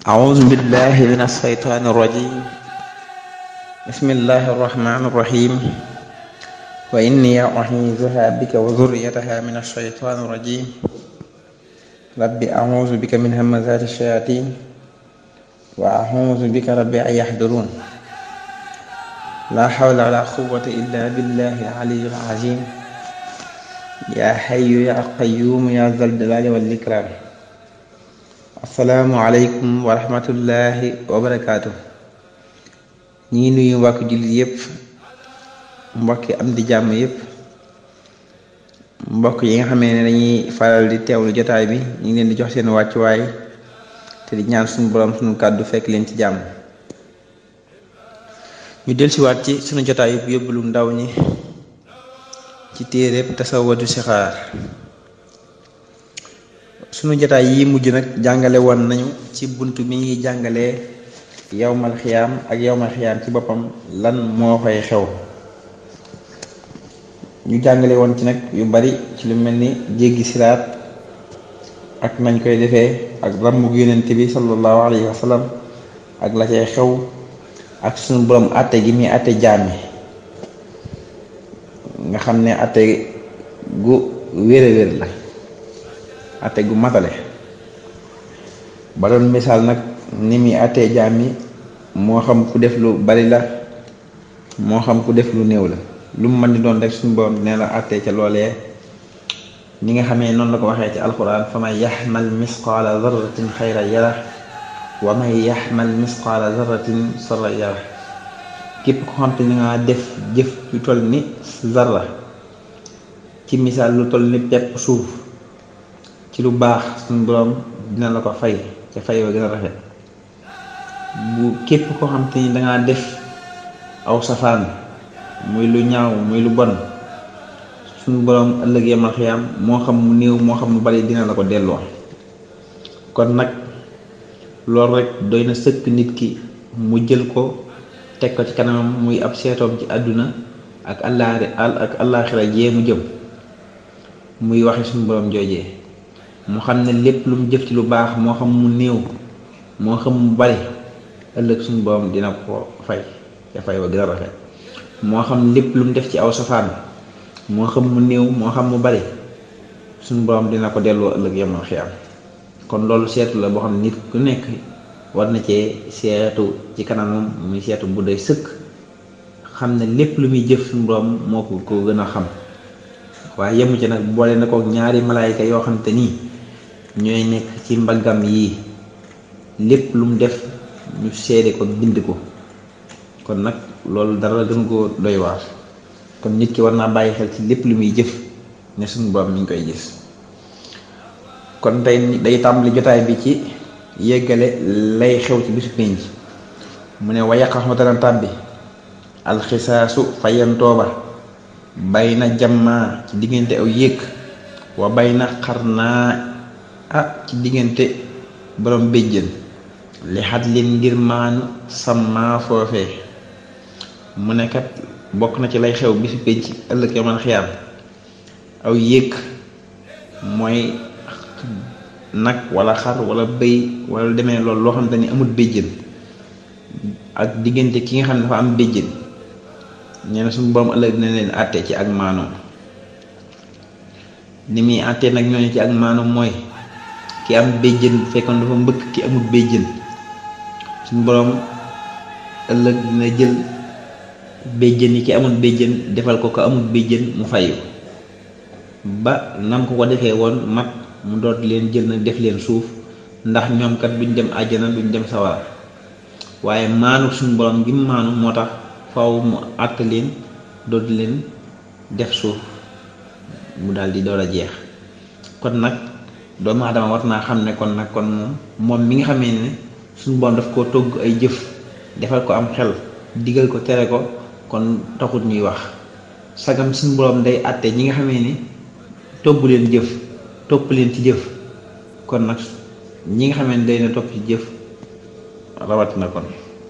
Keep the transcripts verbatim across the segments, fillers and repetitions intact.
أعوذ بالله من الشيطان الرجيم بسم الله الرحمن الرحيم وإني أعيذها بك وذريتها من الشيطان الرجيم رب أعوذ بك من همزات الشياطين وأعوذ بك رب أن يحضرون لا حول ولا قوة إلا بالله العلي العظيم يا حي يا قيوم يا ذا الجلال والإكرام asalaamualeykum wa rahmatullahi wa barakaatu. ñi ngi nuyu mbokki jullit yëpp, mbokki am di jàmm yëpp, mbokk yi nga xamee ne dañuy faral di teewlu jotaay bi ñu ngi leen di jox seen wàccuwaay te di ñaan suñu borom suñu kàddu fekk leen ci jàmm. ñu dellusiwaat ci suñu jotaay yëpp yóbbulu ndaw ñi ci téereb tasawwadu sixaar. sunu jotaay yi mujj nag jàngale woon nañu ci bunt mi ngi jàngalee yawmal xiyaam ak yawmal xiyaam ci boppam lan moo koy xew. ñu jàngale woon ci nag yu bari ci lu mel ni jéggi siraat ak nañ koy defee ak ràmmug yonent bi sallallahu alayhi wa sallam ak la cay xew ak sunu borom àtte gi muy àtte jaam yi nga xam ne àtte gu wér a wér la, ate gu matale. ba doon misaal nag ni muy atee jaam yi moo xam ku def lu bari la moo xam ku def lu néew la, lu mu mën di doon rek suñu borom nee la atee ca loolee ni nga xamee noonu la ko waxee ci alquran fa man yaxmal misqaala zarratin xayra yara wa man yaxmal misqaala zarratin sarra yara. képp ko xam te ni nga def jëf lu toll ni zarra, ci misaal lu toll ni pepp suuf ci lu baax, suñu borom dina la ko fay ca fay wa gën a rafet. bu képp koo xam te ni dangaa def aw safaan muy lu ñaaw muy lu bon, suñu borom ëllëg yamal xiyaam moo xam mu néew moo xam mu bari dina la ko delloo. kon nag loolu rek doy na sëkk nit ki mu jël ko teg ko ci kanamam muy ab seetoom ci àdduna ak àllaari ak àllaaxira jee mu jëm, muy waxi suñu borom joojee. mu xam ne lépp lu mu jëf ci lu baax moo xam mu néew moo xam mu bari, ëllëg suñu borom dina ko fay ca fay wa gën a rafet. moo xam lépp lu mu def ci aw safaan moo xam mu néew moo xam mu bari, suñu borom dina ko delloo ëllëg yamal xiyaam. kon loolu seetu la boo xam ne nit ku nekk war na cee seetu ci kanamam, muy seetu bu doy sëkk, xam ne lépp lu muy jëf suñu borom moo ko ko gën a xam. waaye yemu ci nag boole na ko ñaari malaayka yoo xam te nii ñooy nekk ci mbaggam yii, lépp lu mu def ñu seede ko bind ko. kon nag loolu dara gën koo doy waar. kon nit ki war naa bàyyi xel ci lépp lu muy jëf ne suñu borom mi ngi koy gis. kon tey day tàmbali jotaay bi ci yeggale lay xew ci bisu pénc. mu ne wa yaqaxu dana tàbbi alxisaasu fayantooba bay na jammaa ci diggante aw yéeg wa bay na xar naa ah ci diggante borom béjjën li xat leen ngir maanu sàmmaa foofee. mu ne kat bokk na ci lay xew bisu pénc ëllëg yamal xiyaam aw yéeg mooy nag wala xar wala bëy wala lu demee loolu loo xam te ni amul béjjën ak diggante ki nga xam ne dafa am béjjën. nee na suñu borom ëllëg dina leen àtte ci ak maanoom. ni muy àttee nag ñooñu ci ak maanoom mooy ki am béjjën bu fekkoon dafa mbëkk ki amul béjjën, suñu borom ëllëg dina jël béjjën yi ki amul béjjën defal ko ko amul béjjën mu fayu ba nam ko ko defee woon mat, mu doot leen jël nag def leen suuf, ndax ñoom kat duñ dem àjjana duñ dem sawara. waaye maanu suñu borom gi mu maanu moo tax faw mu àtt leen doot leen def suuf mu daal di door a jeex. kon nag doomu aadama war naa xam ne kon nag kon moom moom mi nga xamee ne suñu borom daf koo togg ay jëf defal ko am xel digal ko tere ko, kon taxut ñuy wax. sagam suñu borom day àtte ñi nga xamee ne togg leen jëf topp leen ci jëf, kon nag ñi nga xamee ne day na topp ci jëf rawatina kon.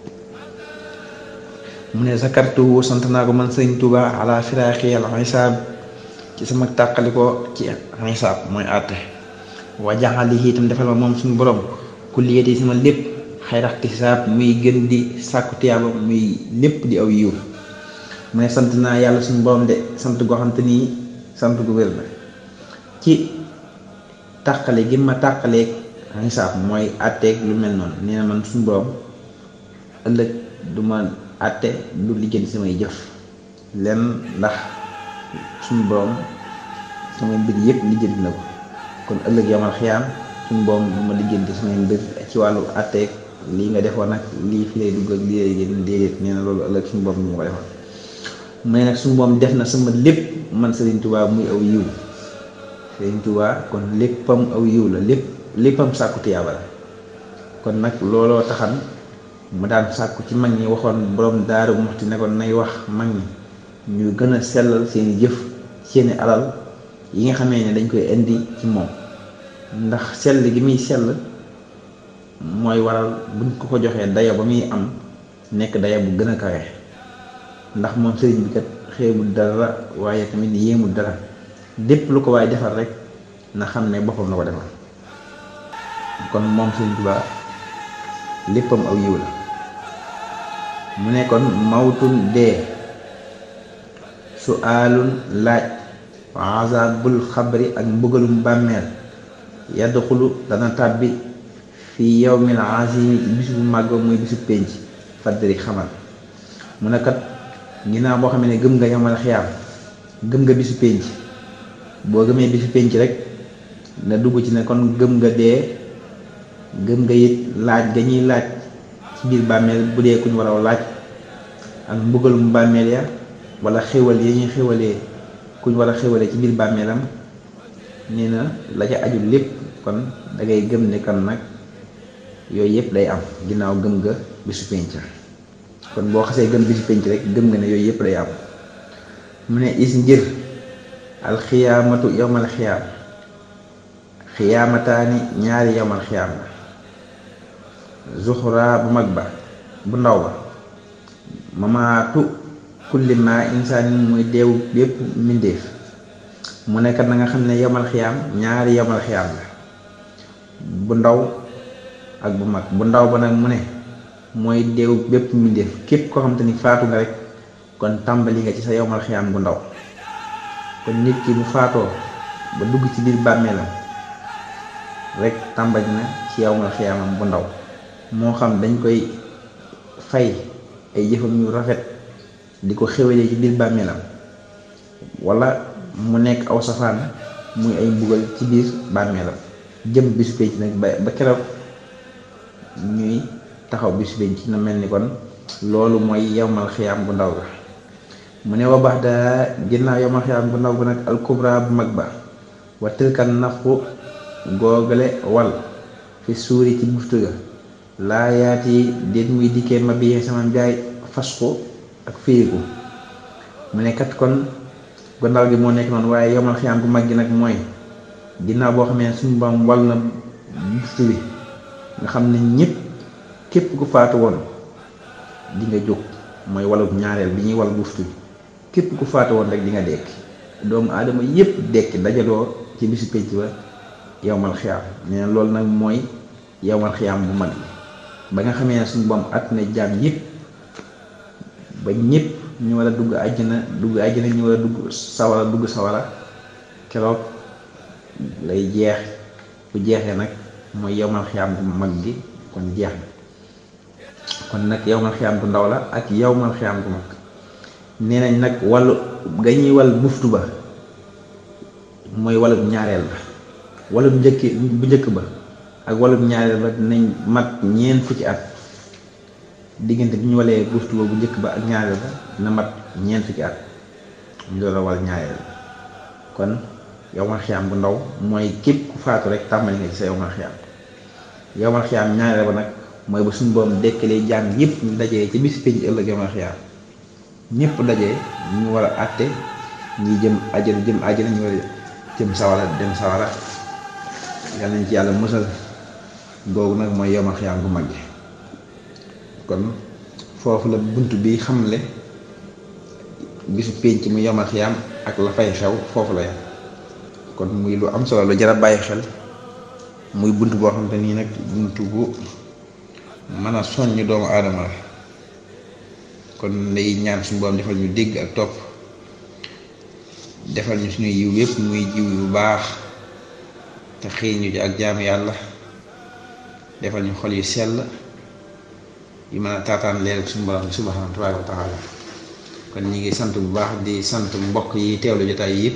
mu ne zakartu sant naa ko man sëñ Tuuba ala firaaxi al xisaab ci sama tàqalikoo ci xisaab mooy àtte. wa jaxalihi itam defal ma moom suñu borom kulliyati sama lépp xayrax tisaab muy gën di sàkku tiyaaba muy lépp di aw yiw mu ne sant naa yàlla suñu borom de sant goo xam te nii sant gu wér la ci tàqale gi ma tàqaleeg xisaab mooy àtteeg lu mel noonu nee na man suñu borom ëllëg du ma àtte du lijjanti samay jëf lenn ndax suñu borom samay mbir yëpp lijjanti na ko kon ëllëg yamal xiyaam suñu borom du ma lijjanti samay mbir ci wàllu àtteeg lii nga defoon nag lii fi lay dugg ak lii lay génn déedéet nee na loolu ëllëg suñu borom du ma ko defoon mu ne nag suñu borom def na sama lépp man Sëriñ Tuubaa muy aw yiw Sëriñ Tuubaa kon léppam aw yiw la lépp léppam sàkku tiyaaba la kon nag looloo taxan mu daan sàkku ci mag ñi waxoon borom Daaru Muxti ne ko nay wax mag ñi ñu gën a sellal seeni jëf seeni alal yi nga xamee ne dañ koy indi ci moom ndax sell gi muy sell mooy waral buñ ko ko joxee dayo ba muy am nekk dayo bu gën a kawe ndax moom sëriñ bi kat xeebul dara waaye tamit yéemul dara lépp lu ko waaye defal rek na xam ne boppam la ko defal kon moom Sëriñ Tuubaa léppam aw yiw la mu ne kon mawtun dee su aalun laaj wa azabul xabri ak mbugalum bàmmeel yadxulu dana tàbbi fi yawmil azimi ci bisu bu màgg muy bisu pénc faddari xamal mu ne kat ginnaaw boo xam ne gëm nga yamal xiyaam gëm nga bisu pénc boo gëmee bisu pénc rek na dugg ci ne kon gëm nga dee gëm nga it laaj ga ñuy laaj ci biir bàmmeel bu dee kuñ war a laaj ak mbugalum bàmmeel ya wala xéwal ya ñuy xéwalee kuñ war a xéwalee ci biir bàmmeelam nee na la ca aju lépp kon da ngay gëm ne kan nag yooyu yëpp day am ginnaaw gëm nga bisu pénc kon boo xasee gëm bisu pénc rek gëm nga ne yooyu yëpp day am mu ne is ngir alxiyaamatu yowmal xiyaam xiyaamataani ñaari yowmal xiyaam la zuxra bu mag ba bu ndaw ba mamaatu kulli ma insaanin muy deewu bépp mbindéef mu nekkat na nga xam ne yowmal xiyaam ñaari yowmal xiyaam la bu ndaw ak bu mag bu ndaw ba nag mu ne mooy deewu bépp mbindéef képp koo xam te ni faatu nga rek kon tàmbali nga ci sa yowmal xiyaam bu ndaw kon nit ki bu faatoo ba dugg ci biir bàmmeelam rek tàmbali na ci yowmal xiyaamam bu ndaw moo xam dañ koy fay ay jëfam yu rafet di ko xéwalee ci biir bàmmeelam wala mu nekk aw safaan muy ay mbugal ci biir bàmmeelam jëm bisu penc nag ba ba keroog ñuy taxaw bisu penc na mel ni kon loolu mooy yowmal xiyaam bu ndaw ga mu ne wa baax daa ginnaaw yowmal xiyaam bu ndaw ba nag alkubra bu mag ba wa tilkan nafxu googale wal fi suuri ci buftu ga laa yaati déet muy dikkee ma bi sama njaay fasxu ak féegu mu ne kat kon gu ndaw gi moo nekk noonu waaye yowmal xiyaam bu mag gi nag mooy ginnaaw boo xamee suñu bam wal na buftu bi nga xam ne ñëpp képp ku faatu woon di nga jóg mooy walub ñaareel bi ñuy wal buftu bi képp ku faatu woon rek di nga dekki doomu aadama yépp dekki dajaloo ci bisu pénc ba yowmal xiyaam nee na loolu nag mooy yowmal xiyaam bu mag bi ba nga xamee ne suñu boom at na jaam yépp ba ñépp ñu war a dugg àjjana dugg àjjana ñu war a dugg sawara dugg sawara keroog lay jeex bu jeexee nag mooy yowmal xiyaam bu mag gi kon jeex na kon nag yowmal xiyaam bu ndaw la ak yowmal xiyaam bu mag nee nañ nag wàllu ga ñuy wal buftu ba mooy walub ñaareel ba walub njëkk bu njëkk ba ak walub ñaareel ba dinañ mat ñeent fukki at diggante bi ñu walee buftu ba bu njëkk ba ak ñaareel ba dina mat ñeent fukki at ñu doon a wal ñaareel ba kon yowmal xiyaam bu ndaw mooy képp ku faatu rek tàmbali nga ci sa yowmal xiyaam yowmal xiyaam ñaareel ba nag mooy ba suñu boom dekkalee jaam yépp ñu dajee ci bis pénc ëllëg yowmal xiyaam ñépp dajee ñu war a àtte ñi jëm àjjana jëm àjjana ñu war a jëm sawara dem sawara yal nañ ci yàlla musal googu nag mooy yowmal xiyaam bu mag gi kon foofu la bunt bi xamle bisu pénc mu yowmal xiyaam ak la fay xew foofu la yam kon muy lu am solo lu jar a bàyyi xel muy bunt boo xam te nii nag bunt bu mën a soññ doomu aadama la. kon lay ñaan suñu borom defal ñu dégg ak topp, defal ñu suñu yiw yépp muy jiw yu baax, te xiir ñu ci ak jaamu yàlla, defal ñu xol yu sell yu mën a taataan leer suñu borom bi subhaanahu wa taala. kon ñi ngi sant bu baax di sant mbokk yi teewlu jotaay yépp,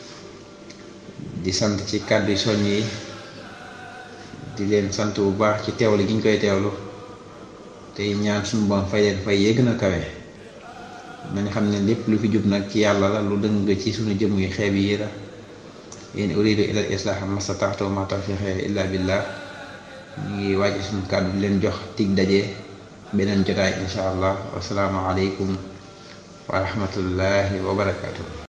di sant ci kàddu soññ yi, di leen sant bu baax ci teewlu gi ñu koy teewlu, tey ñaan suñu borom fay leen fay yee gën a kawe. nañ xam ne lépp lu fi jub nag ci yàlla la, lu dëng ci suñu jëm yu xeeb yi la. in uridu ila al islaah mastata'tu ma tawfiqi illa billah. ñu ngi wàcc suñu kàddu di leen jox tig daje beneen jotaay insha allah. wasalaamu aleykum wa rahmatullahi wa barakaatu.